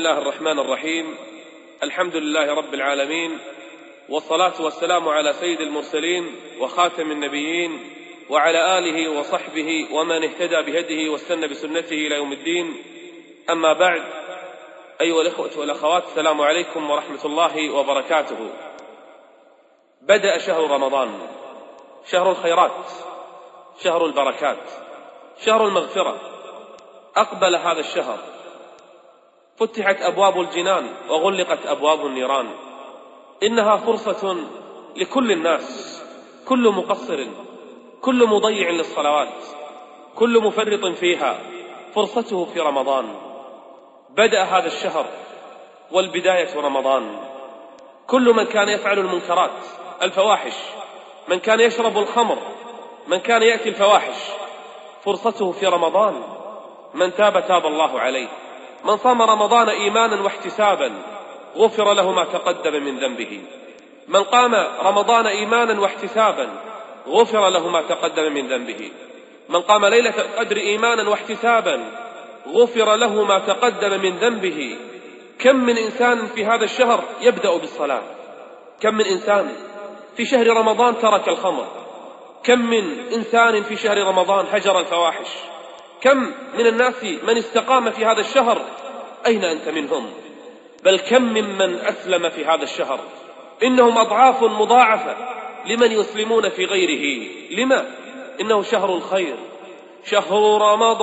الله الرحمن الرحيم. الحمد لله رب العالمين، والصلاة والسلام على سيد المرسلين وخاتم النبيين وعلى آله وصحبه ومن اهتدى بهديه واستنى بسنته إلى يوم الدين. أما بعد، أيها الإخوة والأخوات، السلام عليكم ورحمة الله وبركاته. بدأ شهر رمضان، شهر الخيرات، شهر البركات، شهر المغفرة. أقبل هذا الشهر، فتحت أبواب الجنان وغلقت أبواب النيران. إنها فرصة لكل الناس، كل مقصر، كل مضيع للصلوات، كل مفرط فيها، فرصته في رمضان. بدأ هذا الشهر والبداية رمضان. كل من كان يفعل المنكرات، الفواحش، من كان يشرب الخمر، من كان يأتي الفواحش، فرصته في رمضان. من تاب تاب الله عليه. من صام رمضان إيمانا واحتسابا غفر له ما تقدم من ذنبه. من قام رمضان إيمانا واحتسابا غفر له ما تقدم من ذنبه. من قام ليلة القدر إيمانا واحتسابا غفر له ما تقدم من ذنبه. كم من إنسان في هذا الشهر يبدأ بالصلاة، كم من إنسان في شهر رمضان ترك الخمر، كم من إنسان في شهر رمضان هجر الفواحش، كم من الناس من استقام في هذا الشهر. أين أنت منهم؟ بل كم ممن أسلم في هذا الشهر. إنهم أضعاف مضاعفة لمن يسلمون في غيره. لما؟ إنه شهر الخير، شهر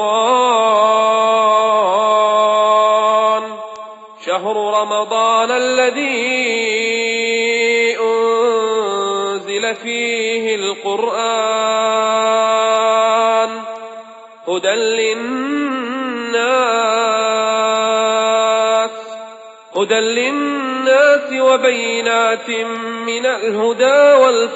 رمضان، شهر رمضان الذي أنزل فيه القرآن هدى للناس وبينات من الهدى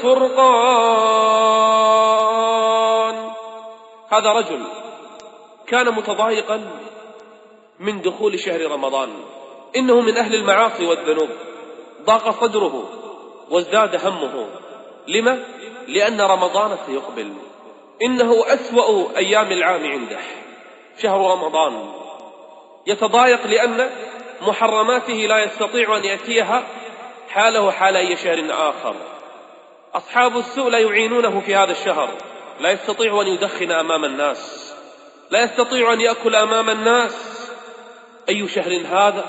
والفرقان. هذا رجل كان متضايقا من دخول شهر رمضان، إنه من أهل المعاصي والذنوب، ضاق صدره وازداد همه. لما؟ لأن رمضان سيقبل. إنه أسوأ أيام العام عنده شهر رمضان. يتضايق لأن محرماته لا يستطيع أن يأتيها حاله حال أي شهر آخر. أصحاب السوء لا يعينونه في هذا الشهر. لا يستطيع أن يدخن أمام الناس، لا يستطيع أن يأكل أمام الناس. أي شهر هذا؟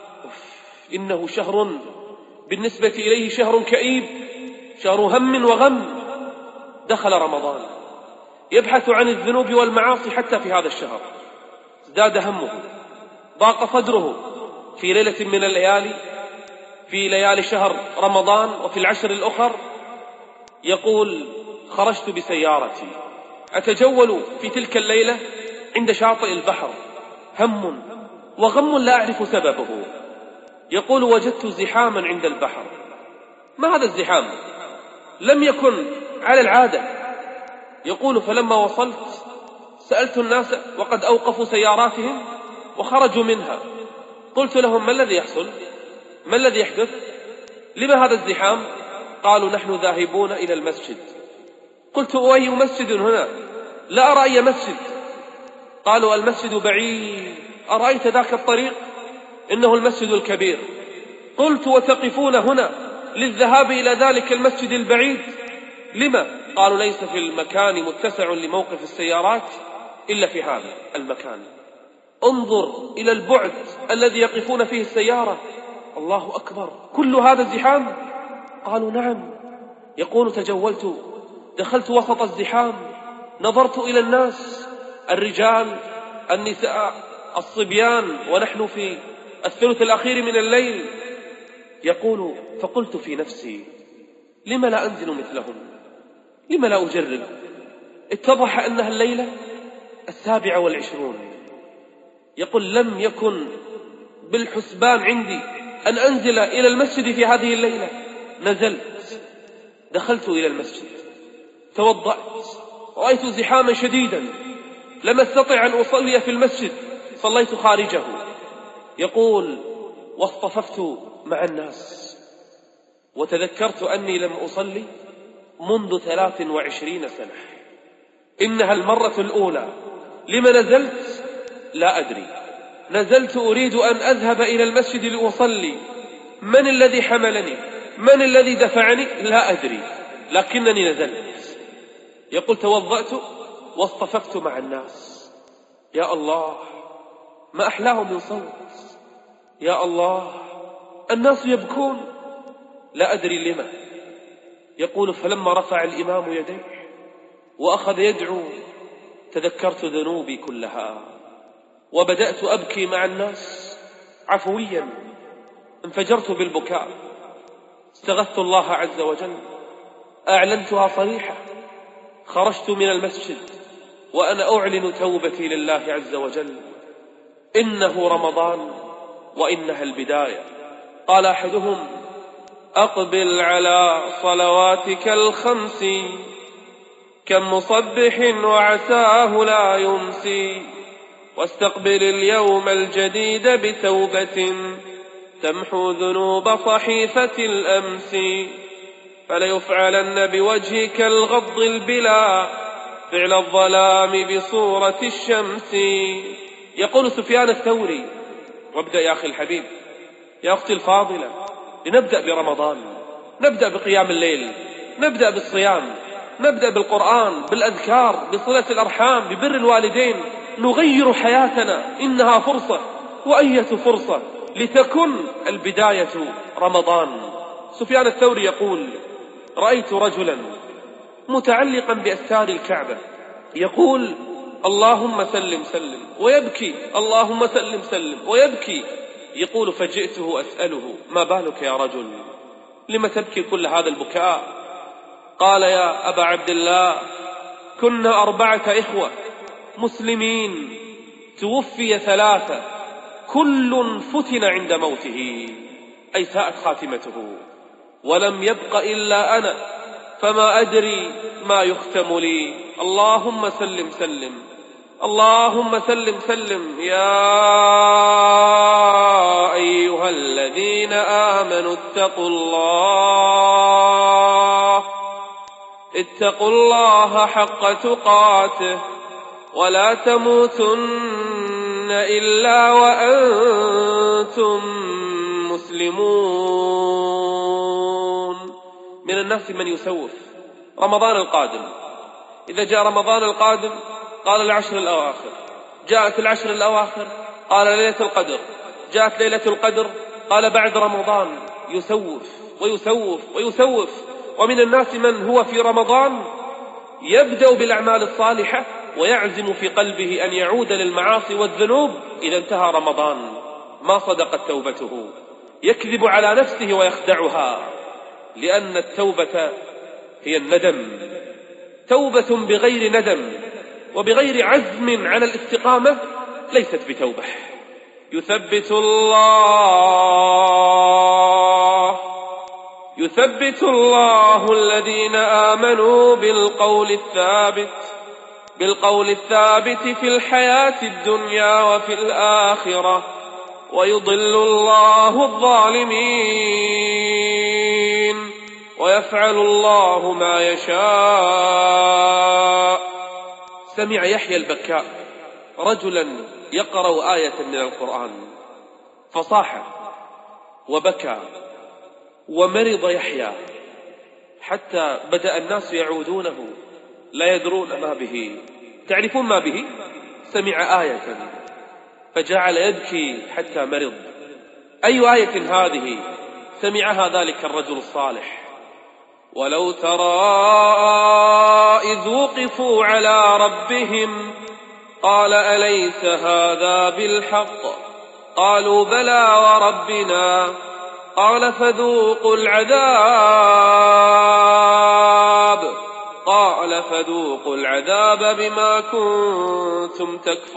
إنه شهر بالنسبة إليه شهر كئيب، شهر هم وغم. دخل رمضان يبحث عن الذنوب والمعاصي حتى في هذا الشهر. ازداد همه، ضاق صدره. في ليلة من الليالي، في ليالي شهر رمضان وفي العشر الأخر، يقول: خرجت بسيارتي أتجول في تلك الليلة عند شاطئ البحر، هم وغم لا أعرف سببه. يقول: وجدت زحاما عند البحر. ما هذا الزحام؟ لم يكن على العادة. يقول: فلما وصلت سألت الناس وقد أوقفوا سياراتهم وخرجوا منها. قلت لهم: ما الذي يحصل؟ ما الذي يحدث؟ لما هذا الزحام؟ قالوا: نحن ذاهبون إلى المسجد. قلت: أي مسجد هنا؟ لا أرى أي مسجد. قالوا: المسجد بعيد، أرأيت ذاك الطريق؟ إنه المسجد الكبير. قلت: وتقفون هنا للذهاب إلى ذلك المسجد البعيد؟ لما؟ قالوا: ليس في المكان متسع لموقف السيارات إلا في هذا المكان. انظر إلى البعد الذي يقفون فيه السيارة. الله أكبر، كل هذا الزحام؟ قالوا: نعم. يقول: تجولت، دخلت وسط الزحام، نظرت إلى الناس، الرجال، النساء، الصبيان، ونحن في الثلث الأخير من الليل. يقول: فقلت في نفسي: لم لا أنزل مثلهم؟ لم لا أجرب؟ اتضح أنها الليلة 27. يقول: لم يكن بالحسبان عندي أن أنزل إلى المسجد في هذه الليلة. نزلت، دخلت إلى المسجد، توضأت، رأيت زحاما شديدا، لم أستطع أن أصلي في المسجد، صليت خارجه. يقول: واصطففت مع الناس، وتذكرت أني لم أصلي منذ 23 سنة. إنها المرة الأولى. لما نزلت؟ لا أدري. نزلت أريد أن أذهب إلى المسجد لأصلي، من الذي حملني؟ من الذي دفعني؟ لا أدري، لكنني نزلت. يقول توضأت واصطففت مع الناس. يا الله، ما أحلاه من صوت. يا الله، الناس يبكون، لا أدري لما. يقول فلما رفع الإمام يديه وأخذ يدعو تذكرت ذنوبي كلها وبدأت أبكي مع الناس عفويا، انفجرت بالبكاء، استغثت الله عز وجل، أعلنتها صريحة، خرجت من المسجد وأنا أعلن توبتي لله عز وجل. إنه رمضان وإنها البداية. قال أحدهم أقبل على صلواتك الخمس كم مصبح وعساه لا يمسي، واستقبل اليوم الجديد بتوبة تمحو ذنوب صحيفة الأمس، فليفعلن بوجهك الغض البلا فعل الظلام بصورة الشمس. يقول سفيان الثوري، وابدأ يا أخي الحبيب، يا أختي الفاضلة، لنبدأ برمضان، نبدأ بقيام الليل، نبدأ بالصيام، نبدأ بالقرآن، بالأذكار، بصلة الأرحام، ببر الوالدين، نغير حياتنا، إنها فرصة، وأية فرصة، لتكن البداية رمضان. سفيان الثوري يقول رأيت رجلا متعلقا بأستار الكعبة يقول اللهم سلم سلم ويبكي، اللهم سلم سلم ويبكي. يقول فجئته أسأله ما بالك يا رجل، لم تبكي كل هذا البكاء؟ قال يا أبا عبد الله كنا 4 إخوة مسلمين، توفي 3، كل فتن عند موته، أي ساءت خاتمته، ولم يبق إلا أنا، فما أدري ما يختم لي. اللهم سلم سلم، اللهم سلم سلم. يا أيها الذين آمنوا اتقوا الله حق تقاته ولا تموتن إلا وأنتم مسلمون. من الناس من يسوف رمضان القادم، إذا جاء رمضان القادم قال العشر الأواخر، جاءت العشر الأواخر قال ليلة القدر، جاءت ليلة القدر قال بعد رمضان، يسوف ويسوف ويسوف. ومن الناس من هو في رمضان يبدأ بالأعمال الصالحة ويعزم في قلبه أن يعود للمعاصي والذنوب إذا انتهى رمضان، ما صدقت توبته، يكذب على نفسه ويخدعها، لأن التوبة هي الندم. توبة بغير ندم وبغير عزم على الاستقامة ليست بتوبة. يثبت الله الذين آمنوا بالقول الثابت في الحياة الدنيا وفي الآخرة، ويضل الله الظالمين، ويفعل الله ما يشاء. سمع يحيى البكاء رجلا يقرأ آية من القرآن فصاح وبكى ومرض يحيى حتى بدأ الناس يعودونه لا يدرون ما به. تعرفون ما به؟ سمع آية فجعل يبكي حتى مرض. أي آية هذه؟ سمعها ذلك الرجل الصالح: ولو ترى إذ وقفوا على ربهم قال أليس هذا بالحق؟ قالوا بلى وربنا. قال فذوقوا العذاب بما كنتم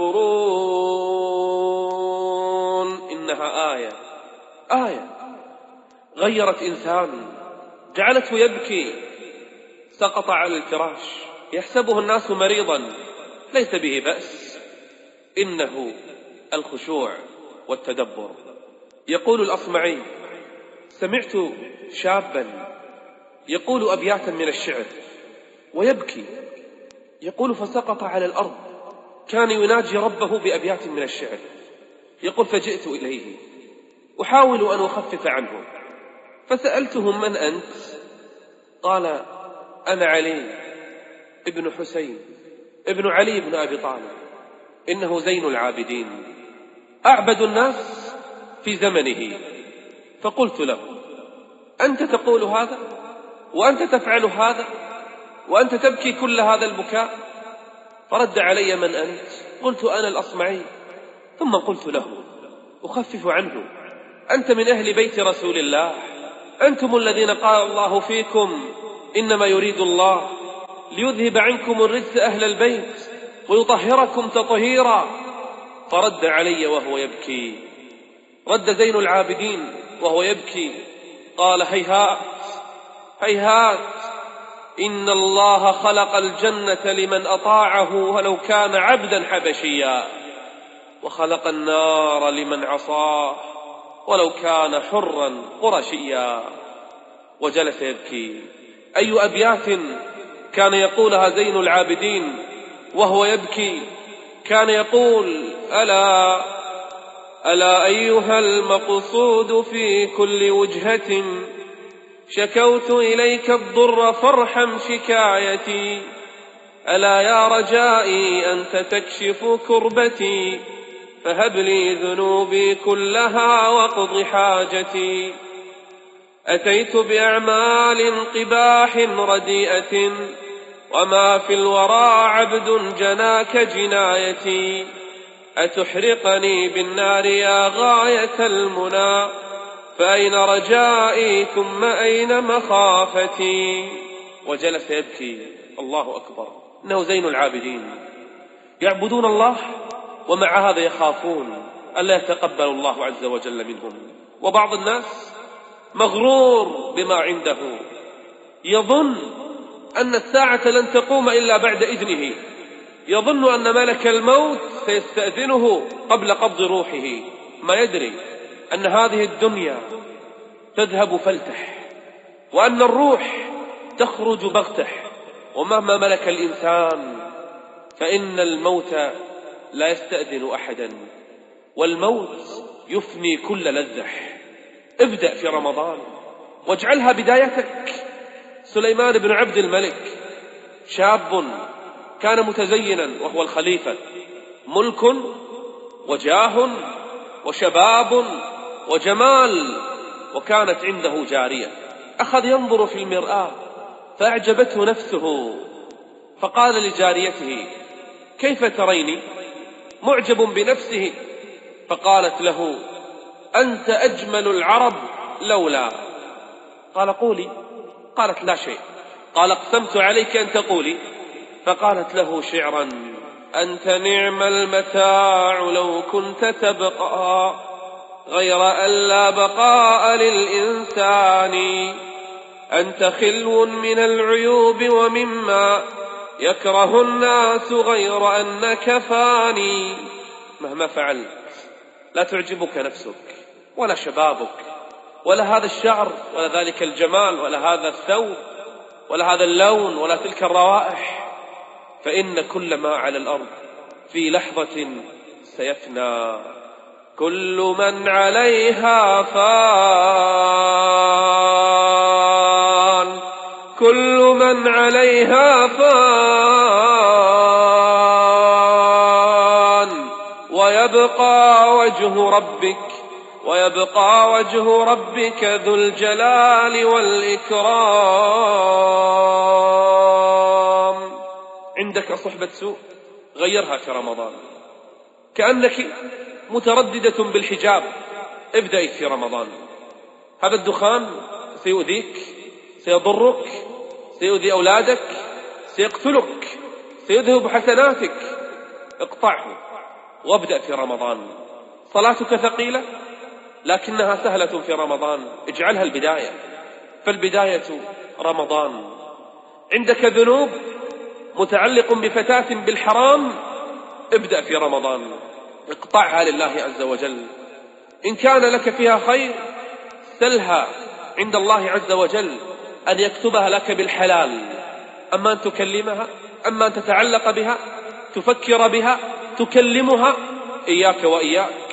تكفرون. إنها آية غيرت إنسان، جعلته يبكي، سقط على الفراش يحسبه الناس مريضا، ليس به بأس، إنه الخشوع والتدبر. يقول الأصمعي: سمعت شابا يقول أبياتا من الشعر ويبكي، يقول فسقط على الأرض، كان يناجي ربه بأبيات من الشعر، يقول فجئت إليه أحاول أن أخفف عنه، فسألتهم من أنت؟ قال أنا علي ابن حسين ابن علي بن أبي طالب، إنه زين العابدين أعبد الناس في زمنه. فقلت له أنت تقول هذا وأنت تفعل هذا وأنت تبكي كل هذا البكاء؟ فرد علي من أنت؟ قلت أنا الأصمعي. ثم قلت له أخفف عنه، أنت من أهل بيت رسول الله، أنتم الذين قال الله فيكم إنما يريد الله ليذهب عنكم الرجس أهل البيت ويطهركم تطهيرا. فرد علي وهو يبكي، رد زين العابدين وهو يبكي قال هيهات هيهات، إن الله خلق الجنة لمن أطاعه ولو كان عبدا حبشيا، وخلق النار لمن عصاه ولو كان حرا قرشيا. وجلس يبكي. أي أبيات كان يقولها زين العابدين وهو يبكي؟ كان يقول ألا أيها المقصود في كل وجهة، شكوت إليك الضر فارحم شكايتي، ألا يا رجائي أنت تكشف كربتي، فهب لي ذنوبي كلها واقض حاجتي. أتيت بأعمال قباح رديئة، وما في الورى عبد جناك جنايتي، أتحرقني بالنار يا غاية المنى، فأين رجائي ثم أين مخافتي؟ وجلس يبكي. الله أكبر، إنه زين العابدين، يعبدون الله ومع هذا يخافون ألا يتقبل الله عز وجل منهم. وبعض الناس مغرور بما عنده، يظن أن الساعة لن تقوم إلا بعد إذنه، يظن أن ملك الموت سيستأذنه قبل قبض روحه، ما يدري أن هذه الدنيا تذهب فلتح، وأن الروح تخرج بغتح، ومهما ملك الإنسان فإن الموت لا يستأذن أحدا، والموت يفني كل لذح. ابدأ في رمضان واجعلها بدايتك. سليمان بن عبد الملك شاب كان متزينا وهو الخليفة، ملك وجاه وشباب وجمال، وكانت عنده جارية. أخذ ينظر في المرآة فأعجبته نفسه، فقال لجاريته كيف تريني؟ معجب بنفسه. فقالت له أنت أجمل العرب لولا. قال قولي. قالت لا شيء. قال اقسمت عليك أن تقولي. فقالت له شعرا أنت نعم المتاع لو كنت تبقى، غير أن لا بقاء للإنسان، أنت خلو من العيوب ومما يكره الناس غير أنك فاني. مهما فعلت لا تعجبك نفسك ولا شبابك ولا هذا الشعر ولا ذلك الجمال ولا هذا الثوب ولا هذا اللون ولا تلك الروائح، فإن كل ما على الأرض في لحظة سيفنى. كل من عليها فان، كل من عليها فان، ويبقى وجه ربك ذو الجلال والإكرام. عندك صحبة سوء غيرها في رمضان. كأنك مترددة بالحجاب، ابدأي في رمضان. هذا الدخان سيؤذيك، سيضرك، سيؤذي أولادك، سيقتلك، سيذهب حسناتك. اقطعه وابدأ في رمضان. صلاتك ثقيلة لكنها سهلة في رمضان، اجعلها البداية، فالبداية رمضان. عندك ذنوب متعلق بفتاة بالحرام، ابدأ في رمضان، اقطعها لله عز وجل. إن كان لك فيها خير سلها عند الله عز وجل أن يكتبها لك بالحلال. أما أن تكلمها، أما أن تتعلق بها، تفكر بها، تكلمها، إياك وإياك.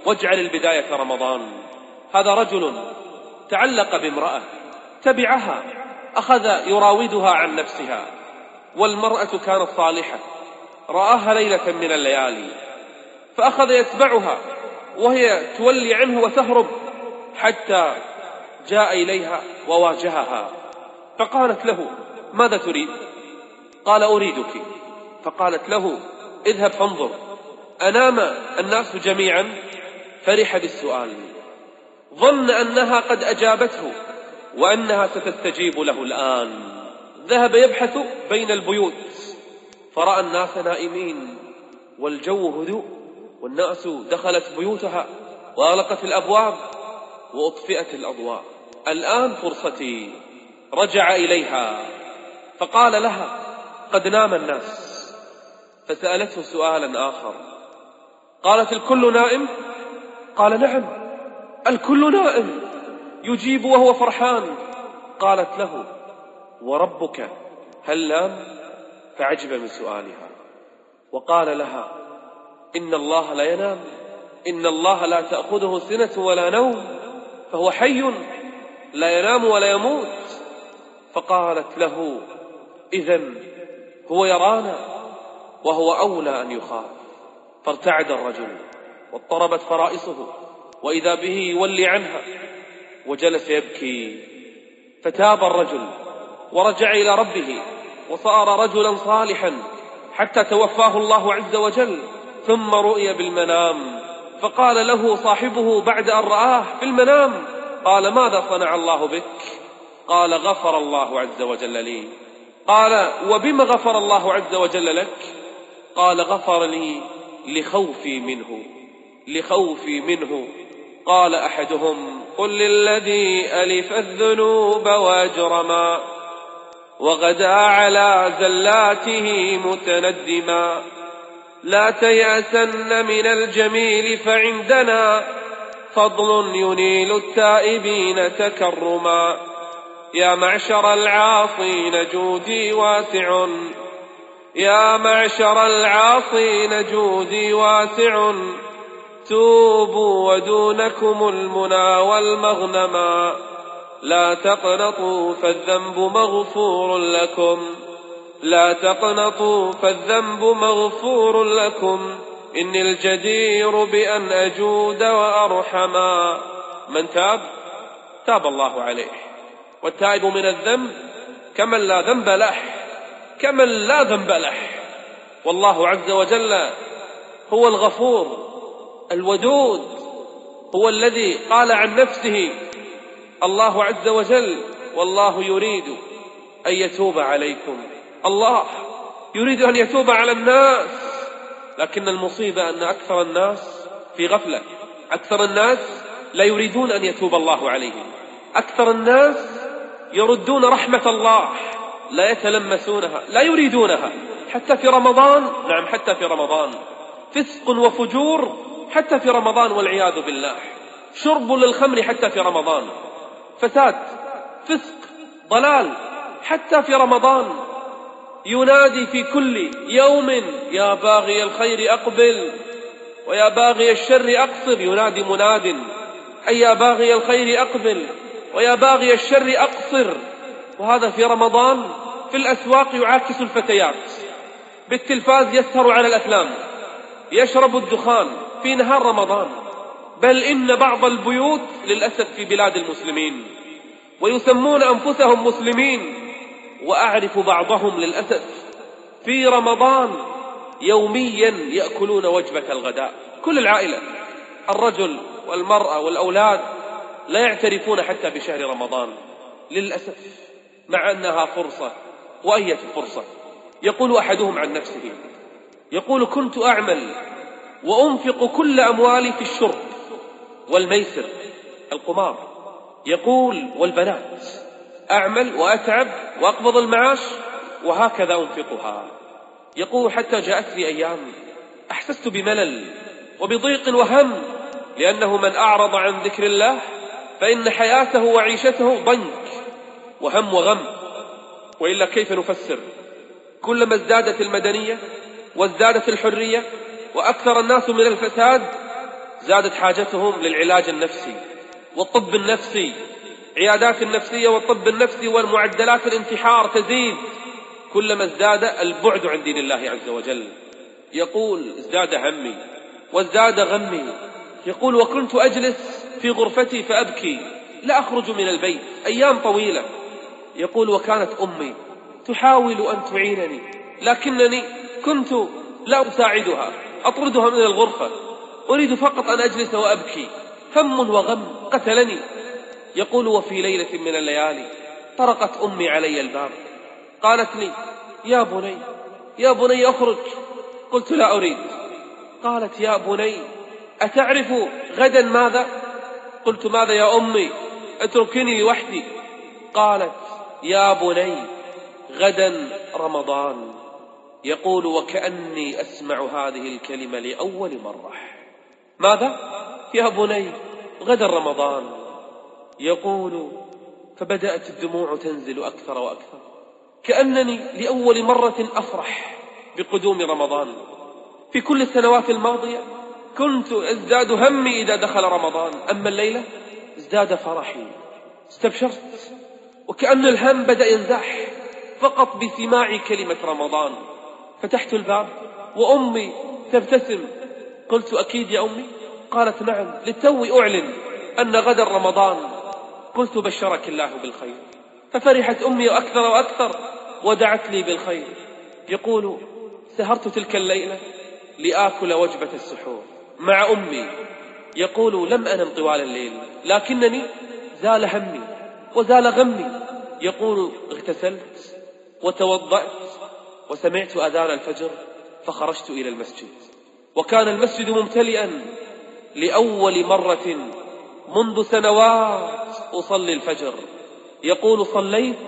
واجعل البداية رمضان. هذا رجل تعلق بامرأة، تبعها، أخذ يراودها عن نفسها، والمرأة كانت صالحة، رآها ليلة من الليالي فأخذ يتبعها وهي تولي عنه وتهرب، حتى جاء إليها وواجهها فقالت له: ماذا تريد؟ قال: أريدك. فقالت له: اذهب فانظر أنام الناس جميعا. فرح بالسؤال، ظن أنها قد أجابته وأنها ستستجيب له الآن. ذهب يبحث بين البيوت فرأى الناس نائمين والجو هدوء، والناس دخلت بيوتها وأغلقت الأبواب وأطفئت الأضواء. الآن فرصتي. رجع إليها فقال لها: قد نام الناس. فسألته سؤالا آخر، قالت: الكل نائم؟ قال: نعم، الكل نائم. يجيب وهو فرحان. قالت له: وربك هل نام؟ فعجب من سؤالها وقال لها: إن الله لا ينام، إن الله لا تأخذه سنة ولا نوم، فهو حي لا ينام ولا يموت. فقالت له: إذن هو يرانا وهو أولى أن يخاف. فارتعد الرجل واضطربت فرائصه، وإذا به يولي عنها وجلس يبكي. فتاب الرجل ورجع إلى ربه وصار رجلا صالحا حتى توفاه الله عز وجل. ثم رؤي بالمنام فقال له صاحبه بعد أن رآه في المنام، قال: ماذا صنع الله بك؟ قال: غفر الله عز وجل لي. قال: وبما غفر الله عز وجل لك؟ قال: غفر لي لخوفي منه. قال أحدهم: قل للذي ألف الذنوب وأجرما وغدا على زلاته متندما، لا تيأسن من الجميل فعندنا فضل ينيل التائبين تكرما. يا معشر العاصين جودي واسع، يا معشر العاصين جودي واسع، توبوا ودونكم المنى والمغنما. لا تقنطوا فالذنب مغفور لكم، لا تقنطوا فالذنب مغفور لكم، إني الجدير بأن أجود وأرحما. من تاب تاب الله عليه، والتائب من الذنب كمن لا ذنب له، والله عز وجل هو الغفور الودود، هو الذي قال عن نفسه الله عز وجل: والله يريد أن يتوب عليكم. الله يريد أن يتوب على الناس، لكن المصيبة أن أكثر الناس في غفلة. أكثر الناس لا يريدون أن يتوب الله عليهم، أكثر الناس يردون رحمة الله، لا يتلمسونها، لا يريدونها. حتى في رمضان، نعم حتى في رمضان، فسق وفجور حتى في رمضان والعياذ بالله. شرب للخمر حتى في رمضان، فساد، فسق، ضلال حتى في رمضان. ينادي في كل يوم: يا باغي الخير أقبل ويا باغي الشر أقصر. ينادي مناد: أي يا باغي الخير أقبل ويا باغي الشر أقصر. وهذا في رمضان. في الأسواق يعاكس الفتيات، بالتلفاز يسهر على الأفلام، يشرب الدخان في نهار رمضان. بل إن بعض البيوت للأسف في بلاد المسلمين ويسمون أنفسهم مسلمين، وأعرف بعضهم للأسف في رمضان يوميا يأكلون وجبة الغداء. كل العائلة، الرجل والمرأة والأولاد، لا يعترفون حتى بشهر رمضان للأسف، مع أنها فرصة. وأية فرصة؟ يقول أحدهم عن نفسه، يقول: كنت أعمل وأنفق كل أموالي في الشرب والميسر، القمار. يقول: والبنات، أعمل وأتعب وأقبض المعاش وهكذا أنفقها. يقول: حتى جاءتني أيام أحسست بملل وبضيق وهم، لأنه من أعرض عن ذكر الله فإن حياته وعيشته ضنك وهم وغم. وإلا كيف نفسر؟ كلما ازدادت المدنية وازدادت الحرية وأكثر الناس من الفساد، زادت حاجتهم للعلاج النفسي والطب النفسي، عيادات النفسية والطب النفسي والمعدلات الانتحار تزيد كلما ازداد البعد عن دين الله عز وجل. يقول ازداد همي وازداد غمي. يقول وكنت أجلس في غرفتي فأبكي لا أخرج من البيت أيام طويلة. يقول وكانت أمي تحاول أن تعينني لكنني كنت لا أساعدها، أطردها من الغرفة، أريد فقط أن أجلس وأبكي، هم وغم قتلني. يقول وفي ليلة من الليالي طرقت أمي علي الباب، قالت لي يا بني يا بني أخرج. قلت لا أريد. قالت يا بني أتعرف غدا ماذا؟ قلت ماذا يا أمي؟ اتركني لوحدي. قالت يا بني غدا رمضان. يقول وكأني أسمع هذه الكلمة لأول مرة. ماذا؟ يا بني غدا رمضان. يقول فبدأت الدموع تنزل أكثر وأكثر، كأنني لأول مرة أفرح بقدوم رمضان. في كل السنوات الماضية كنت ازداد همي إذا دخل رمضان، أما الليلة ازداد فرحي، استبشرت وكأن الهم بدأ ينزاح فقط بسماع كلمة رمضان. فتحت الباب وأمي تبتسم. قلت أكيد يا أمي؟ قالت نعم، للتو أعلن أن غدا رمضان. قلت بشرك الله بالخير. ففرحت أمي أكثر وأكثر ودعت لي بالخير. يقول سهرت تلك الليلة لآكل وجبة السحور مع أمي. يقول لم أنم طوال الليل لكنني زال همي وزال غمي. يقول اغتسلت وتوضأت وسمعت أذان الفجر فخرجت إلى المسجد، وكان المسجد ممتلئا لأول مرة منذ سنوات أصلي الفجر. يقول صليت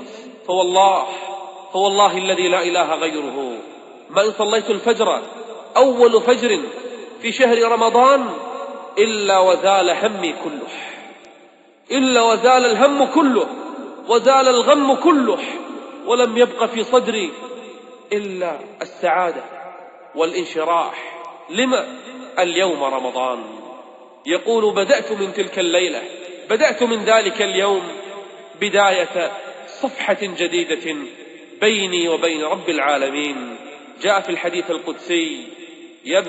فوالله الذي لا إله غيره ما إن صليت الفجر أول فجر في شهر رمضان إلا وزال همي كله، إلا وزال الهم كله وزال الغم كله، ولم يبق في صدري إلا السعادة والانشراح. لما؟ اليوم رمضان. يقول بدأت من تلك الليلة، بدأت من ذلك اليوم بداية صفحة جديدة بيني وبين رب العالمين. جاء في الحديث القدسي يا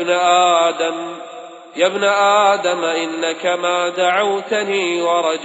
ابن آدم إنك ما دعوتني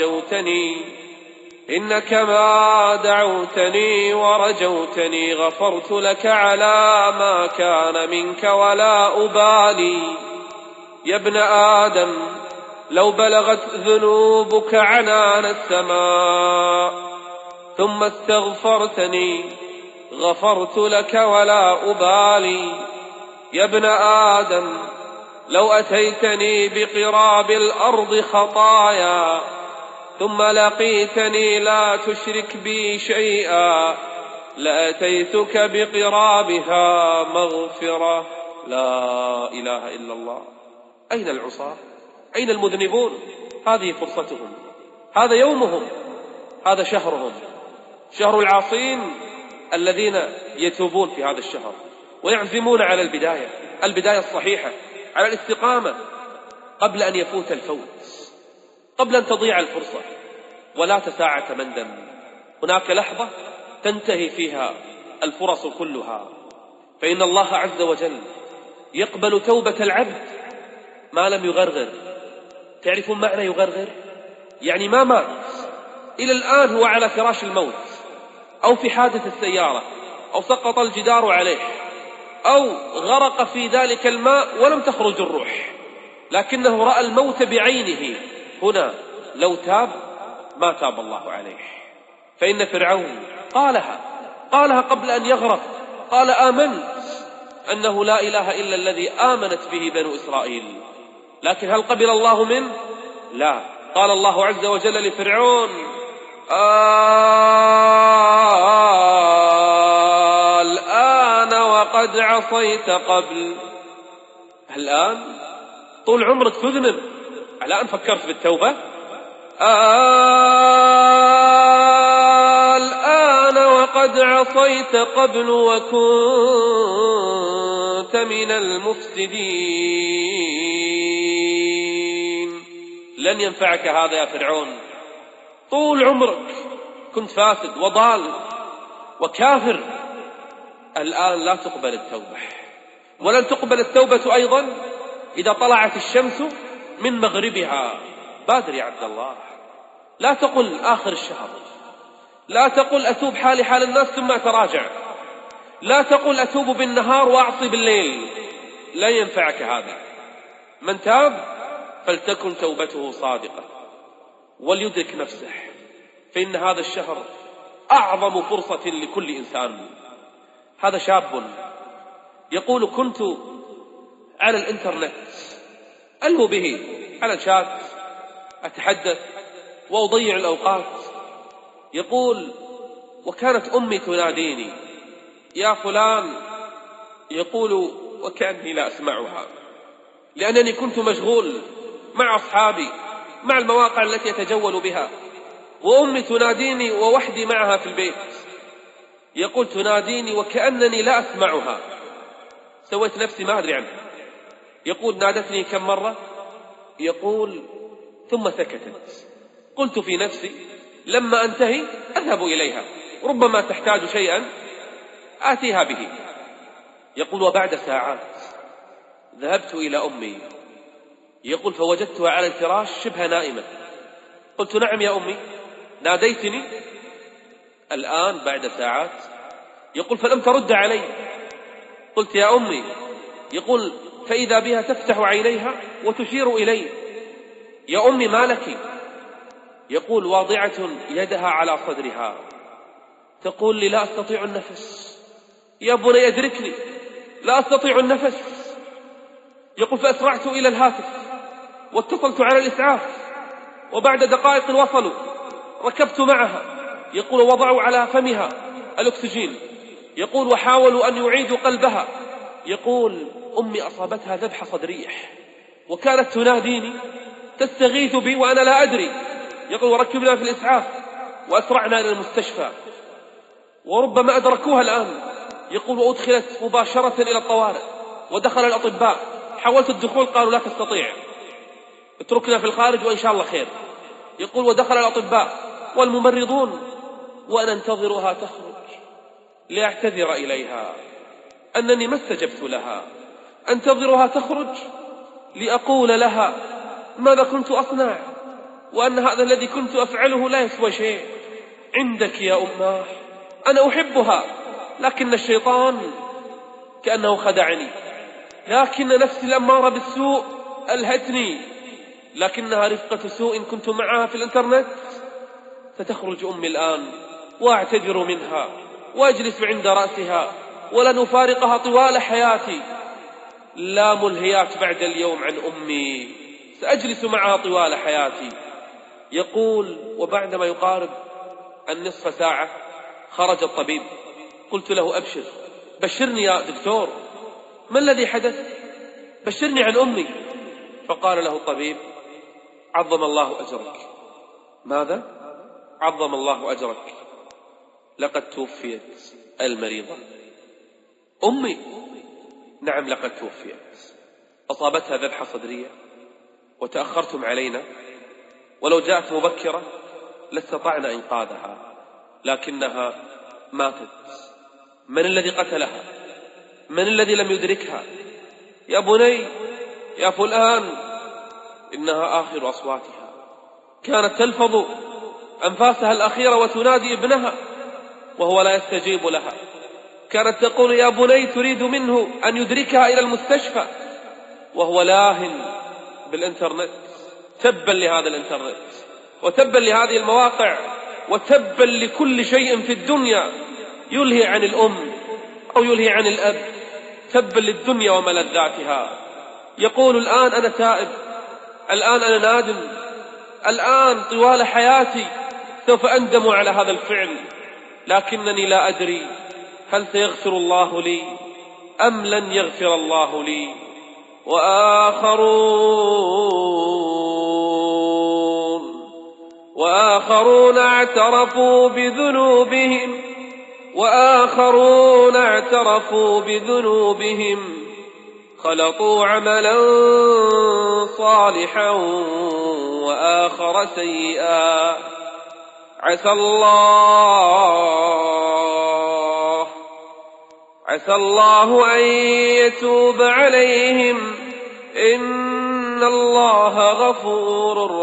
ورجوتني غفرت لك على ما كان منك ولا أبالي. يا ابن آدم لو بلغت ذنوبك عنان السماء ثم استغفرتني غفرت لك ولا أبالي. يا ابن آدم لو أتيتني بقراب الأرض خطايا ثم لقيتني لا تشرك بي شيئا لأتيتك بقرابها مغفرة. لا إله إلا الله. أين العصاة؟ أين المذنبون؟ هذه فرصتهم، هذا يومهم، هذا شهرهم، شهر العاصين الذين يتوبون في هذا الشهر ويعزمون على البداية الصحيحة، على الاستقامة قبل أن يفوت الفوت، قبل أن تضيع الفرصة. ولا ساعة مندم، هناك لحظة تنتهي فيها الفرص كلها، فإن الله عز وجل يقبل توبة العبد ما لم يغرغر. تعرفون معنى يغرغر؟ يعني ما مات إلى الآن هو على فراش الموت، أو في حادث السيارة، أو سقط الجدار عليه، أو غرق في ذلك الماء ولم تخرج الروح، لكنه رأى الموت بعينه. هنا لو تاب ما تاب الله عليه. فإن فرعون قالها قبل أن يغرق، قال آمنت أنه لا إله إلا الذي آمنت به بنو إسرائيل، لكن هل قبل الله منه؟ لا. قال الله عز وجل لفرعون الآن وقد عصيت قبل. الآن؟ طول عمرك تذنب، على أن فكرت بالتوبة؟ الآن وقد عصيت قبل وكنت من المفسدين. لن ينفعك هذا يا فرعون. طول عمرك كنت فاسد وضال وكافر، الآن لا تقبل التوبة، ولن تقبل التوبة أيضا إذا طلعت الشمس من مغربها. بادر يا عبد الله، لا تقل آخر الشهر، لا تقل أتوب حالي حال الناس ثم أتراجع، لا تقل أتوب بالنهار وأعصي بالليل، لا ينفعك هذا. من تاب فلتكن توبته صادقة وليدرك نفسه، فإن هذا الشهر أعظم فرصة لكل إنسان. هذا شاب يقول: كنت على الإنترنت ألهو به على الشات، أتحدث وأضيع الأوقات. يقول: وكانت أمي تناديني يا فلان، يقول: وكأني لا أسمعها، لأنني كنت مشغول مع أصحابي، مع المواقع التي يتجول بها، وأمي تناديني ووحدي معها في البيت. يقول: تناديني وكأنني لا أسمعها، سويت نفسي ما أدري عنها. يقول: نادتني كم مرة، يقول: ثم سكتت. قلت في نفسي لما أنتهي أذهب إليها، ربما تحتاج شيئا آتيها به. يقول: وبعد ساعات ذهبت إلى أمي، يقول: فوجدتها على الفراش شبه نائمة. قلت: نعم يا أمي، ناديتني الآن بعد ساعات. يقول: فلم ترد علي. قلت: يا أمي، يقول: فإذا بها تفتح عينيها وتشير إلي. يا أمي ما لك؟ يقول: واضعة يدها على صدرها تقول لي: لا أستطيع النفس، يا بني أدركني، لا أستطيع النفس. يقول: فأسرعت إلى الهاتف واتصلت على الإسعاف، وبعد دقائق وصلوا، ركبت معها. يقول: وضعوا على فمها الأكسجين. يقول: وحاولوا أن يعيدوا قلبها. يقول: أمي أصابتها ذبحة صدرية، وكانت تناديني تستغيث بي وأنا لا أدري. يقول: وركبنا في الإسعاف وأسرعنا إلى المستشفى، وربما أدركوها الآن. يقول: وأدخلت مباشرة إلى الطوارئ، ودخل الأطباء، حاولت الدخول قالوا لا تستطيع، اتركنا في الخارج وإن شاء الله خير. يقول: ودخل الأطباء والممرضون وأنا انتظرها تخرج لأعتذر إليها أنني ما استجبت لها، أنتظرها تخرج لأقول لها ماذا كنت أصنع، وأن هذا الذي كنت أفعله لا يسوى شيء عندك يا أماه. أنا أحبها، لكن الشيطان كأنه خدعني، لكن نفسي الأمارة بالسوء ألهتني، لكنها رفقة سوء كنت معها في الإنترنت. ستخرج أمي الآن وأعتذر منها وأجلس عند رأسها ولن أفارقها طوال حياتي. لا ملهيات بعد اليوم عن أمي، سأجلس معها طوال حياتي. يقول: وبعدما يقارب النصف ساعة خرج الطبيب. قلت له: أبشر، بشرني يا دكتور، ما الذي حدث؟ بشرني عن أمي. فقال له الطبيب: عظم الله أجرك. ماذا؟ عظم الله أجرك، لقد توفيت المريضة. أمي؟ نعم لقد توفيت، أصابتها ذبحة صدرية وتأخرتم علينا، ولو جاءت مبكرة لاستطعنا إنقاذها، لكنها ماتت. من الذي قتلها؟ من الذي لم يدركها؟ يا بني، يا فلان، إنها آخر أصواتها، كانت تلفظ أنفاسها الأخيرة وتنادي ابنها وهو لا يستجيب لها. كانت تقول: يا بني، تريد منه أن يدركها إلى المستشفى وهو لاهٍ بالإنترنت. تبا لهذا الإنترنت، وتبا لهذه المواقع، وتبا لكل شيء في الدنيا يلهي عن الأم أو يلهي عن الأب. تبا للدنيا وملذاتها. يقول: الآن أنا تائب، الآن أنا نادم، الآن طوال حياتي سوف أندم على هذا الفعل، لكنني لا أدري هل سيغفر الله لي أم لن يغفر الله لي. وآخرون اعترفوا بذنوبهم خلطوا عملا صالحا وآخر سيئا عسى الله أن يتوب عليهم إن الله غفور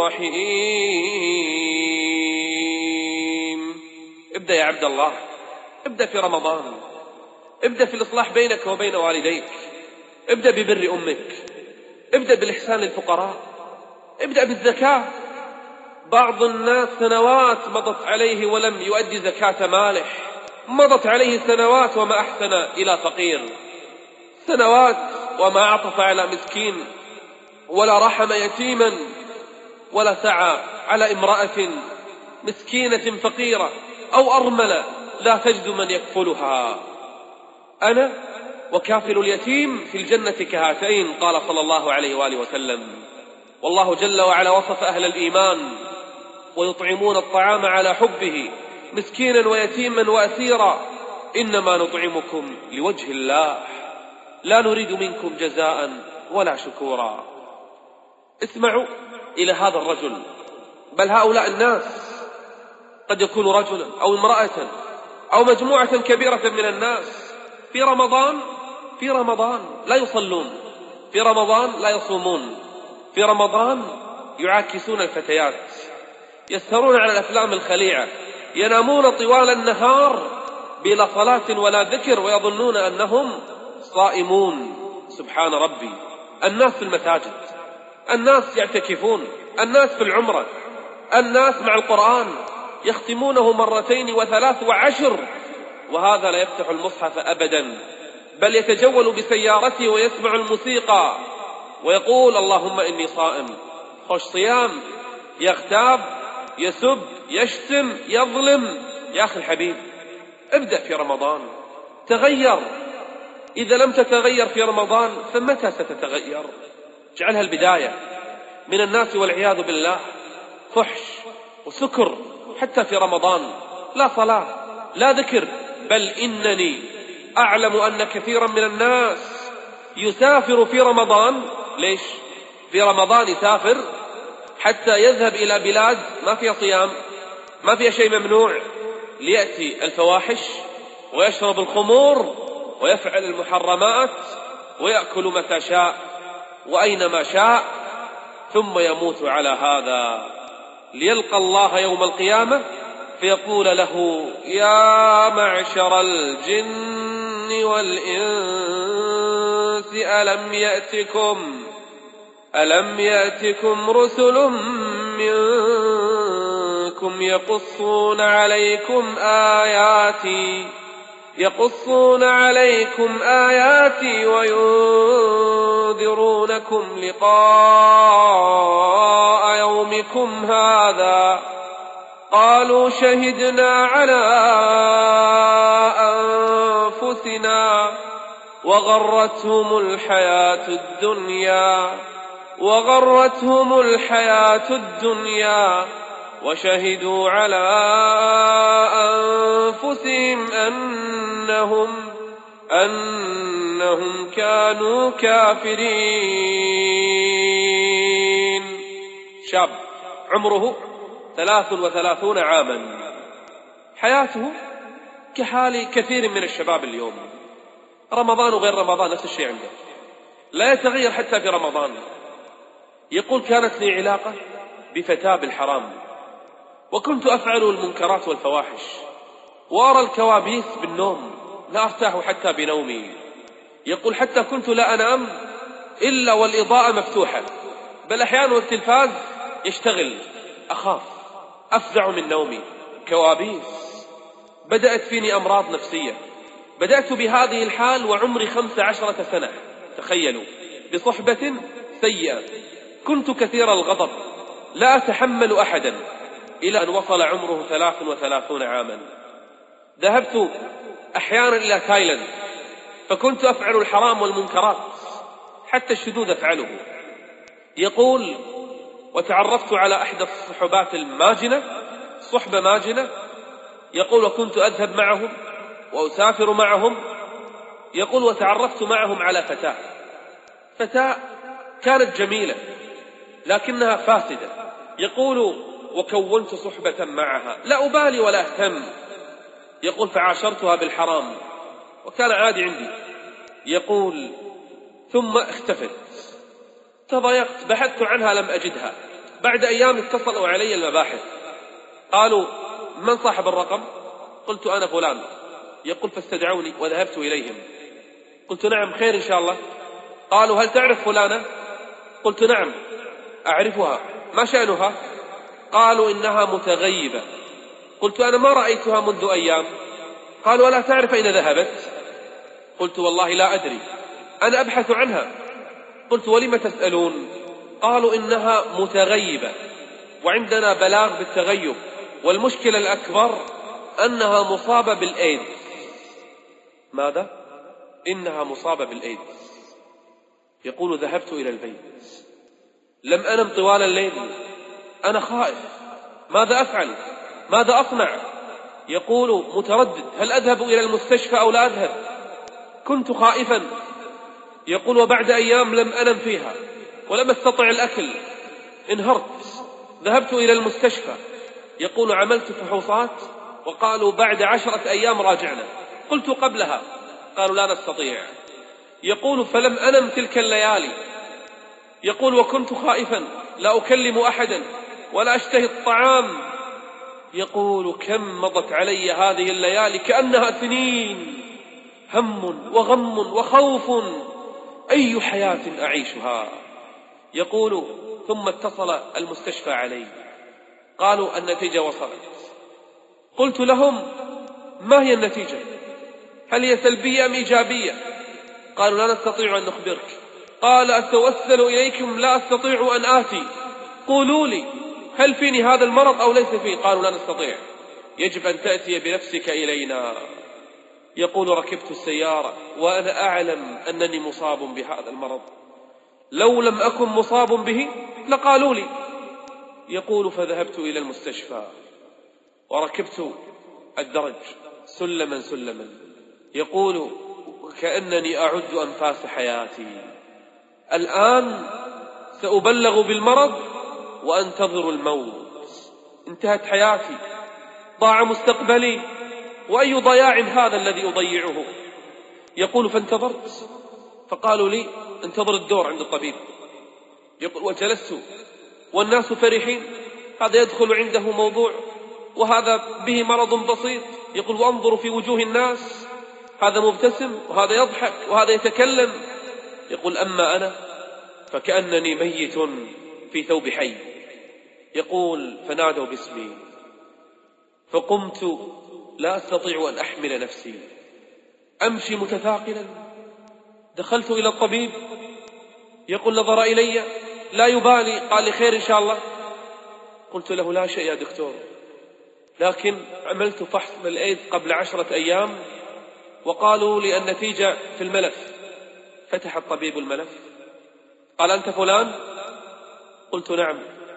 رحيم. ابدأ يا عبد الله، ابدأ في رمضان، ابدأ في الإصلاح بينك وبين والديك، ابدأ ببر أمك، ابدأ بالإحسان للفقراء، ابدأ بالزكاة. بعض الناس سنوات مضت عليه ولم يؤدي زكاة ماله، مضت عليه سنوات وما أحسن إلى فقير، سنوات وما عطف على مسكين ولا رحم يتيما ولا سعى على امرأة مسكينة فقيرة أو أرملة لا تجد من يكفلها. أنا وكافل اليتيم في الجنة كهاتين، قال صلى الله عليه وآله وسلم. والله جل وعلا وصف أهل الإيمان ويطعمون الطعام على حبه مسكينا ويتيما وأسيرا، إنما نطعمكم لوجه الله لا نريد منكم جزاء ولا شكورا. اسمعوا إلى هذا الرجل، بل هؤلاء الناس، قد يكون رجلا أو امرأة أو مجموعة كبيرة من الناس في رمضان لا يصلون، في رمضان لا يصومون، في رمضان يعاكسون الفتيات، يسهرون على الأفلام الخليعة، ينامون طوال النهار بلا صلاة ولا ذكر ويظنون أنهم صائمون. سبحان ربي. الناس في المساجد، الناس يعتكفون، الناس في العمرة، الناس مع القرآن يختمونه 2 و3 و10، وهذا لا يفتح المصحف أبدا، بل يتجول بسيارته ويسمع الموسيقى ويقول اللهم إني صائم. خوش صيام، يغتاب، يسب، يشتم، يظلم. يا أخي الحبيب، ابدأ في رمضان، تغير. إذا لم تتغير في رمضان فمتى ستتغير؟ اجعلها البداية. من الناس والعياذ بالله فحش وسكر حتى في رمضان، لا صلاة لا ذكر، بل إنني أعلم أن كثيرا من الناس يسافر في رمضان. ليش؟ في رمضان يسافر حتى يذهب إلى بلاد ما فيها صيام، ما فيها شيء ممنوع، ليأتي الفواحش ويشرب الخمور ويفعل المحرمات ويأكل متى شاء وأينما شاء، ثم يموت على هذا ليلقى الله يوم القيامة فيقول له يا معشر الجن والإنس ألم يأتكم رسل منكم يقصون عليكم آياتي وينذرونكم لقاء يومكم هذا. قالوا شهدنا على أنفسنا وغرتهم الحياة الدنيا وشهدوا على أنفسهم أنهم كانوا كافرين. شاب عمره 33 عاما، حياته كحال كثير من الشباب اليوم، رمضان وغير رمضان نفس الشيء عنده، لا يتغير حتى في رمضان. يقول كانت لي علاقة بفتاة بالحرام، وكنت أفعل المنكرات والفواحش وأرى الكوابيس بالنوم، لا أرتاح حتى بنومي. يقول حتى كنت لا أنام إلا والإضاءة مفتوحة، بل أحيانا التلفاز يشتغل، أخاف أفزع من نومي. كوابيس. بدأت فيني أمراض نفسية، بدأت بهذه الحال وعمري 15 سنة، تخيلوا، بصحبة سيئة، كنت كثير الغضب، لا أتحمل أحدا، إلى أن وصل عمره 33 عاما. ذهبت أحيانا إلى تايلاند، فكنت أفعل الحرام والمنكرات، حتى الشذوذ أفعله. يقول وتعرفت على أحد الصحبات الماجنة، صحبة ماجنة، يقول وكنت أذهب معهم وأسافر معهم. يقول وتعرفت معهم على فتاة، فتاة كانت جميلة لكنها فاسدة. يقول وكونت صحبة معها لا أبالي ولا أهتم. يقول فعاشرتها بالحرام وكان عادي عندي. يقول ثم اختفت، تضايقت، بحثت عنها لم أجدها. بعد أيام اتصلوا علي المباحث، قالوا من صاحب الرقم؟ قلت أنا فلان. يقول فاستدعوني وذهبت إليهم. قلت نعم خير إن شاء الله. قالوا هل تعرف فلانة؟ قلت نعم أعرفها، ما شأنها؟ قالوا إنها متغيبة. قلت أنا ما رأيتها منذ أيام. قالوا ألا تعرف أين ذهبت؟ قلت والله لا أدري، أنا أبحث عنها. قلت ولم تسألون؟ قالوا إنها متغيبة وعندنا بلاغ بالتغيب، والمشكلة الأكبر أنها مصابة بالإيدز. ماذا؟ إنها مصابة بالإيدز. يقول ذهبت إلى البيت، لم أنم طوال الليل، أنا خائف، ماذا أفعل؟ ماذا أصنع؟ يقول متردد، هل أذهب إلى المستشفى أو لا أذهب؟ كنت خائفا. يقول وبعد أيام لم أنم فيها ولم أستطع الأكل، انهرت، ذهبت إلى المستشفى. يقول عملت فحوصات وقالوا بعد 10 أيام راجعنا. قلت قبلها، قالوا لا نستطيع. يقول فلم أنم تلك الليالي. يقول وكنت خائفا، لا أكلم أحدا ولا أشتهي الطعام. يقول كم مضت علي هذه الليالي كأنها سنين، هم وغم وخوف، أي حياة أعيشها. يقول ثم اتصل المستشفى علي، قالوا النتيجة وصلت. قلت لهم ما هي النتيجة؟ هل هي سلبية أم إيجابية؟ قالوا لا نستطيع أن نخبرك. قال أتوسل إليكم لا أستطيع أن آتي، قولوا لي هل فيني هذا المرض أو ليس فيه؟ قالوا لا نستطيع، يجب أن تأتي بنفسك إلينا. يقول ركبت السيارة وأنا أعلم أنني مصاب بهذا المرض، لو لم أكن مصاب به لقالوا لي. يقول فذهبت إلى المستشفى وركبت الدرج سلما سلما. يقول كأنني أعد أنفاس حياتي، الآن سأبلغ بالمرض وأنتظر الموت، انتهت حياتي، ضاع مستقبلي، وأي ضياع هذا الذي أضيعه. يقول فانتظرت، فقالوا لي انتظر الدور عند الطبيب. يقول وجلست والناس فرحين، هذا يدخل عنده موضوع وهذا به مرض بسيط. يقول وأنظر في وجوه الناس، هذا مبتسم وهذا يضحك وهذا يتكلم. يقول أما أنا فكأنني ميت في ثوب حي. يقول فنادوا باسمي فقمت لا أستطيع أن أحمل نفسي، أمشي متثاقلا. دخلت إلى الطبيب، يقول نظر إلي لا يبالي، قال لي خير إن شاء الله. قلت له لا شيء يا دكتور، لكن عملت فحص للإيدز قبل 10 أيام وقالوا لي النتيجة في الملف. فتح الطبيب الملف، قال أنت فلان؟ قلت نعم.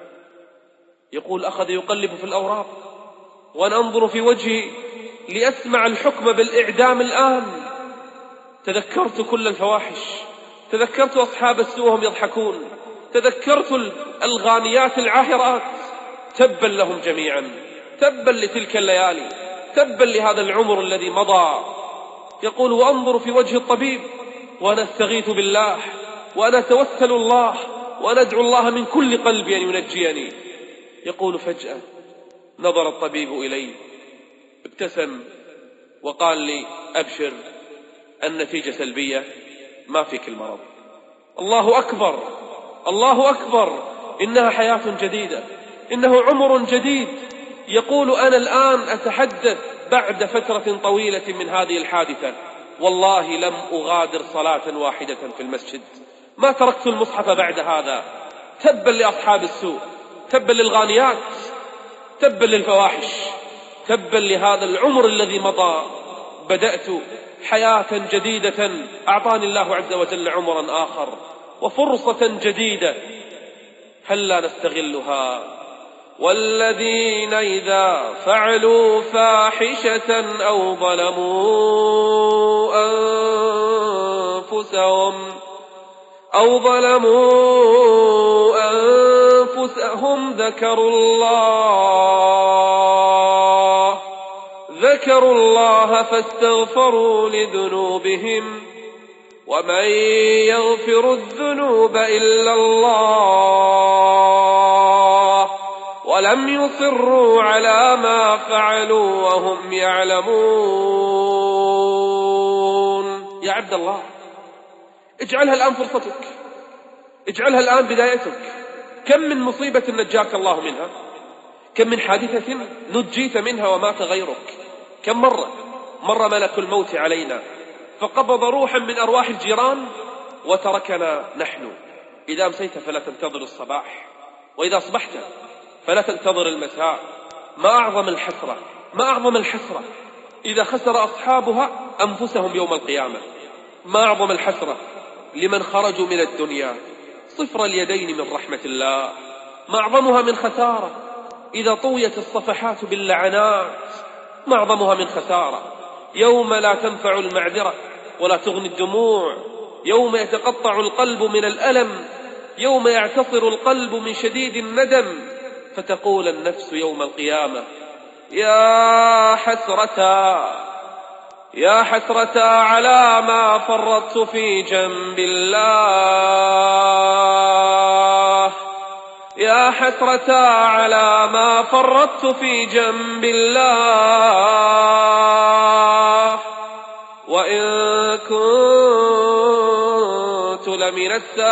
يقول أخذ يقلب في الأوراق وأنا أنظر في وجهي لأسمع الحكم بالإعدام الآن. تذكرت كل الفواحش، تذكرت أصحاب السوء وهم يضحكون، تذكرت الغانيات العاهرات. تبا لهم جميعا، تبا لتلك الليالي، تبا لهذا العمر الذي مضى. يقول وأنظر في وجه الطبيب وأنا أستغيث بالله وأنا أتوسل الله وأنا أدعو الله من كل قلبي أن ينجيني. يقول فجأة نظر الطبيب إلي، ابتسم وقال لي أبشر، النتيجة سلبية، ما فيك المرض. الله أكبر، الله أكبر، إنها حياة جديدة، إنه عمر جديد. يقول أنا الآن أتحدث بعد فترة طويلة من هذه الحادثة، والله لم أغادر صلاة واحدة في المسجد، ما تركت المصحف بعد هذا. تبا لأصحاب السوء، تبا للغانيات، تبا للفواحش، تبا لهذا العمر الذي مضى. بدأت حياة جديدة، أعطاني الله عز وجل عمرا آخر وفرصة جديدة، هل لا نستغلها؟ والذين إذا فعلوا فاحشة أو أو ظلموا أنفسهم ذكروا الله فاستغفروا لذنوبهم ومن يغفر الذنوب إلا الله ولم يصروا على ما فعلوا وهم يعلمون. يا عبد الله، اجعلها الآن فرصتك، اجعلها الآن بدايتك. كم من مصيبة نجاك الله منها، كم من حادثة نجيت منها ومات غيرك. كم مر ملك الموت علينا فقبض روحا من أرواح الجيران وتركنا نحن. إذا أمسيت فلا تنتظر الصباح، وإذا أصبحت فلا تنتظر المساء. ما أعظم الحسرة، ما أعظم الحسرة إذا خسر أصحابها أنفسهم يوم القيامة. ما أعظم الحسرة لمن خرجوا من الدنيا صفر اليدين من رحمة الله. ما أعظمها من خسارة إذا طويت الصفحات باللعنات. ما أعظمها من خسارة يوم لا تنفع المعذرة ولا تغني الدموع، يوم يتقطع القلب من الألم، يوم يعتصر القلب من شديد الندم، فتقول النفس يوم القيامة: يا حسرة على ما فرطت في جنب الله، يا حسرة على ما فرطت في جنب الله، وإن كنت لمن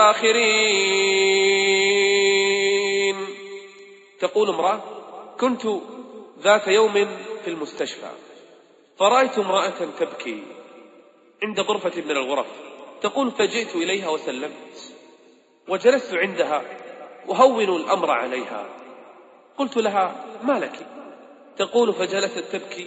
الساخرين. تقول امرأة: كنت ذات يوم في المستشفى فرأيت امرأة تبكي عند غرفة من الغرف. تقول: فجئت إليها وسلمت وجلست عندها أهون الأمر عليها. قلت لها: ما لك؟ تقول: فجلست تبكي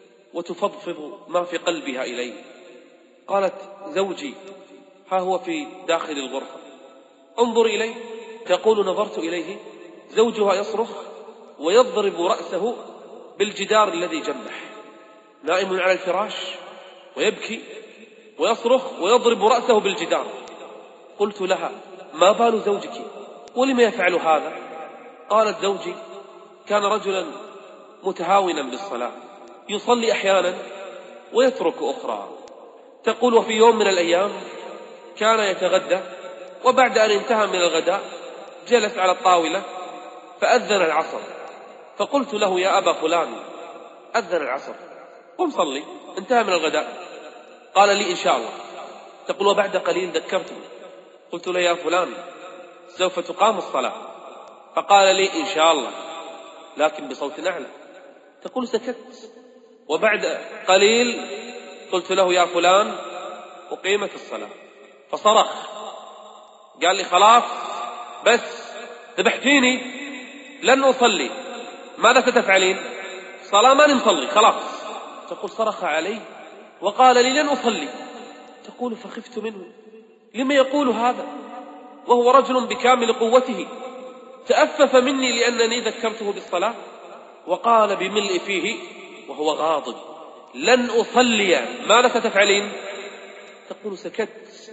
وتفضفض ما في قلبها إلي. قالت: زوجي ها هو في داخل الغرفة، انظر إليه. تقول: نظرت إليه زوجها يصرخ ويضرب رأسه بالجدار الذي جنبه، نائم على الفراش ويبكي ويصرخ ويضرب رأسه بالجدار. قلت لها: ما بال زوجك ولم يفعل هذا؟ قالت: زوجي كان رجلا متهاونا بالصلاة، يصلي أحيانا ويترك أخرى. تقول: وفي يوم من الأيام كان يتغدى، وبعد أن انتهى من الغداء جلس على الطاولة فأذن العصر، فقلت له: يا أبا فلان، أذن العصر، قم صلي، انتهى من الغداء. قال لي: إن شاء الله. تقول: وبعد قليل ذكرته، قلت له: يا فلان، سوف تقام الصلاة. فقال لي: إن شاء الله، لكن بصوت أعلى. تقول: سكت، وبعد قليل قلت له: يا فلان، أقيمت الصلاة. فصرخ، قال لي: خلاص بس، ذبحتيني، لن أصلي، ماذا ستفعلين؟ صلاة ما نصلي خلاص. تقول: صرخ علي وقال لي: لن أصلي. تقول: فخفت منه، لما يقول هذا وهو رجل بكامل قوته؟ تأفف مني لأنني ذكرته بالصلاة، وقال بملء فيه وهو غاضب: لن أصلي، ماذا ستفعلين؟ تقول: سكت.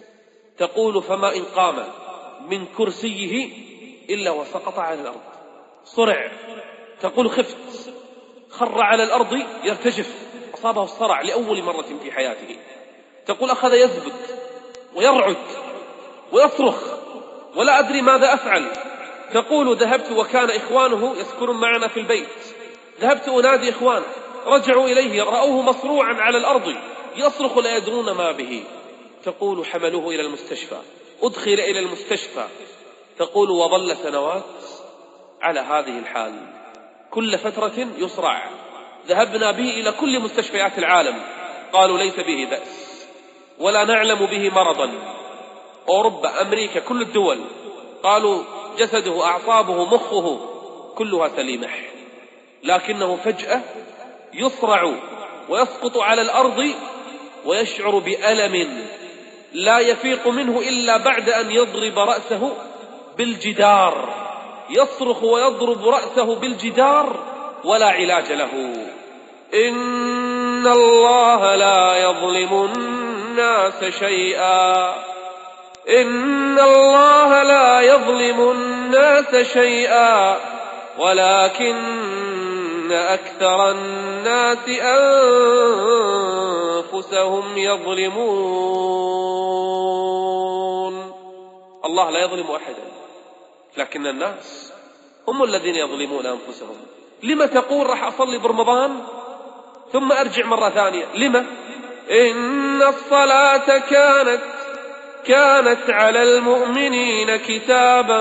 تقول: فما إن قام من كرسيه إلا وسقط على الأرض، صرع. تقول: خفت، خر على الأرض يرتجف، أصابه الصرع لأول مرة في حياته. تقول: أخذ يثبت ويرعد ويصرخ ولا أدري ماذا أفعل. تقول: ذهبت وكان إخوانه يسكنون معنا في البيت، ذهبت أنادي إخوانه، رجعوا إليه رأوه مصروعا على الأرض يصرخ لا يدرون ما به. تقول: حملوه إلى المستشفى، أدخل إلى المستشفى. تقول: وظل سنوات على هذه الحال، كل فترة يصرع، ذهبنا به إلى كل مستشفيات العالم، قالوا ليس به بأس ولا نعلم به مرضا. أوروبا، أمريكا، كل الدول قالوا جسده، أعصابه، مخه كلها سليمة، لكنه فجأة يصرع ويسقط على الأرض ويشعر بألم لا يفيق منه إلا بعد أن يضرب رأسه بالجدار، يصرخ ويضرب رأسه بالجدار ولا علاج له. إن الله لا يظلم الناس شيئا، إن الله لا يظلم الناس شيئا ولكن أكثر الناس أنفسهم يظلمون. الله لا يظلم أحدا، لكن الناس هم الذين يظلمون أنفسهم. لما تقول راح أصلي برمضان ثم أرجع مرة ثانية؟ لما؟ إن الصلاة كانت على المؤمنين كتابا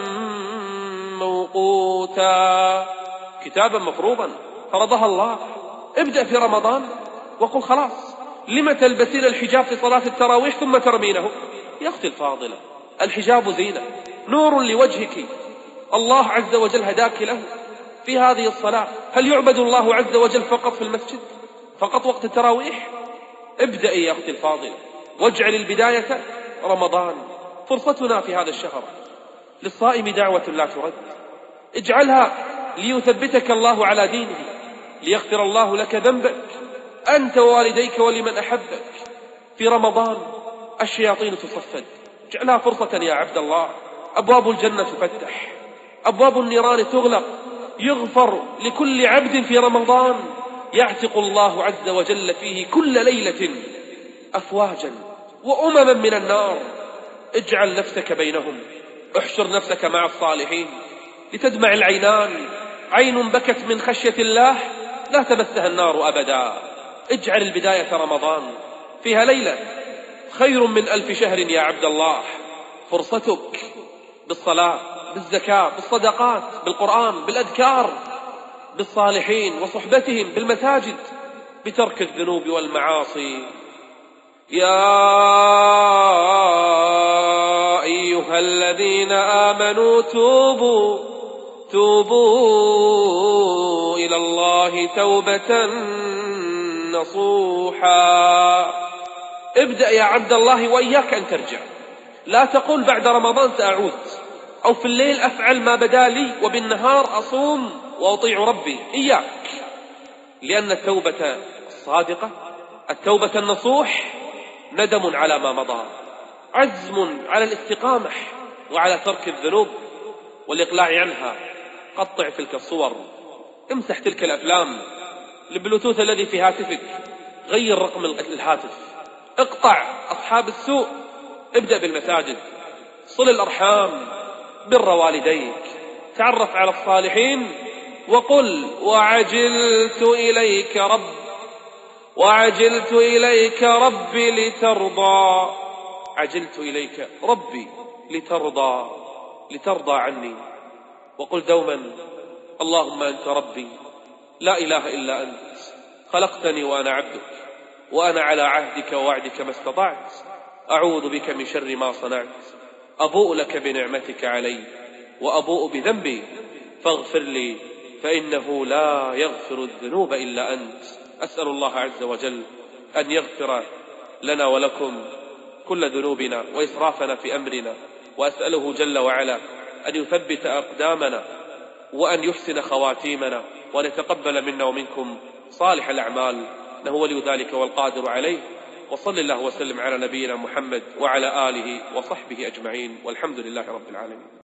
موقوتا، كتابا مفروضا فرضها الله. ابدأ في رمضان وقل خلاص. لما تلبسين الحجاب في صلاة التراويح ثم ترمينه؟ يا أختي الفاضلة، الحجاب زينة، نور لوجهك، الله عز وجل هداك له في هذه الصلاة. هل يعبد الله عز وجل فقط في المسجد، فقط وقت التراويح؟ ابدأي يا أختي الفاضلة، واجعل البداية رمضان. فرصتنا في هذا الشهر، للصائم دعوة لا ترد، اجعلها ليثبتك الله على دينه، ليغفر الله لك ذنبك أنت ووالديك ولمن أحبك. في رمضان الشياطين تصفد، اجعلها فرصة يا عبد الله. أبواب الجنة تفتح، أبواب النيران تغلق، يغفر لكل عبد في رمضان، يعتق الله عز وجل فيه كل ليلة أفواجا وأمما من النار. اجعل نفسك بينهم، احشر نفسك مع الصالحين لتدمع العينان. عين بكت من خشية الله لا تمسها النار أبدا. اجعل البداية رمضان فيها ليلة خير من 1000 شهر يا عبد الله. فرصتك بالصلاة، بالزكاة، بالصدقات، بالقرآن، بالأذكار، بالصالحين وصحبتهم، بالمساجد، بترك الذنوب والمعاصي. يا أيها الذين آمنوا توبوا إلى الله توبة نصوحا. ابدأ يا عبد الله وإياك أن ترجع. لا تقول بعد رمضان سأعود، أو في الليل أفعل ما بدا لي وبالنهار أصوم وأطيع ربي. إياك، لأن التوبة الصادقة، التوبة النصوح، ندم على ما مضى، عزم على الاستقامة وعلى ترك الذنوب والإقلاع عنها. قطع تلك الصور، امسح تلك الأفلام، البلوتوث الذي في هاتفك غير رقم الهاتف، اقطع أصحاب السوء، ابدأ بالمساجد، صل الأرحام، بر والديك، تعرف على الصالحين، وقل وعجلت إليك ربي لترضى. عجلت إليك ربي لترضى عني. وقل دوما اللهم أنت ربي لا إله إلا أنت، خلقتني وأنا عبدك، وأنا على عهدك ووعدك ما استطعت، أعوذ بك من شر ما صنعت، أبوء لك بنعمتك علي وأبوء بذنبي فاغفر لي فإنه لا يغفر الذنوب إلا أنت. أسأل الله عز وجل أن يغفر لنا ولكم كل ذنوبنا وإسرافنا في أمرنا، وأسأله جل وعلا أن يثبت أقدامنا وأن يحسن خواتيمنا وأن يتقبل منا ومنكم صالح الأعمال، إنه ولي ذلك والقادر عليه. وصل الله وسلم على نبينا محمد وعلى آله وصحبه أجمعين، والحمد لله رب العالمين.